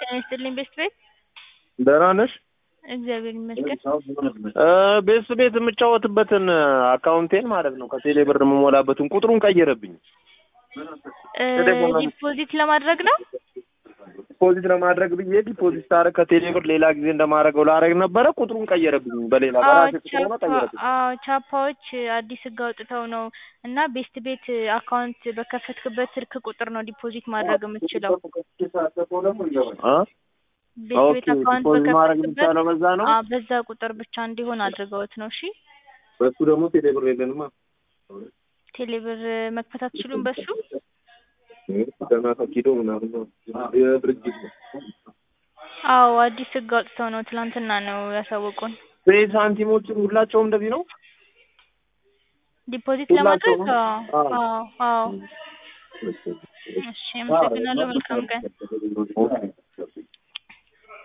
ጤና ይስጥልኝ ቤስት ቤት። ደህና ነሽ? እግዚአብሔር ይመስገን። ቤት የምጫወትበትን አካውንቴን ማለት ነው ከቴሌ ብር የምሞላበትን ቁጥሩን ቀየረብኝ። ዲፖዚት ለማድረግ ነው። ዲፖዚት ለማድረግ ብዬ ዲፖዚት ታረግ ከቴሌ ብር ሌላ ጊዜ እንደማደርገው ላረግ ነበረ። ቁጥሩን ቀየረብኝ። በሌላ በራሴ ቁጥር ነው ቀየረብኝ። ቻፓዎች አዲስ ህግ አውጥተው ነው እና ቤስት ቤት አካውንት በከፈትክበት ስልክ ቁጥር ነው ዲፖዚት ማድረግ የምትችለው። ቤስት ቤት አካውንት በከፈትክበት በዛ ነው። በዛ ቁጥር ብቻ እንዲሆን አድርገውት ነው። እሺ በሱ ደግሞ ቴሌ ብር የለንማ። ቴሌ ብር መክፈት አትችሉም በሱ? ገና ተኪዶ ምናምን ነው የድርጅት ነው። አዎ አዲስ ህግ አውጥተው ነው ትናንትና ነው ያሳወቁን። ሳንቲሞችን ሁላቸውም እንደዚህ ነው ዲፖዚት ለማድረግ። አዎ እሺ አመሰግናለሁ። መልካም ቀን።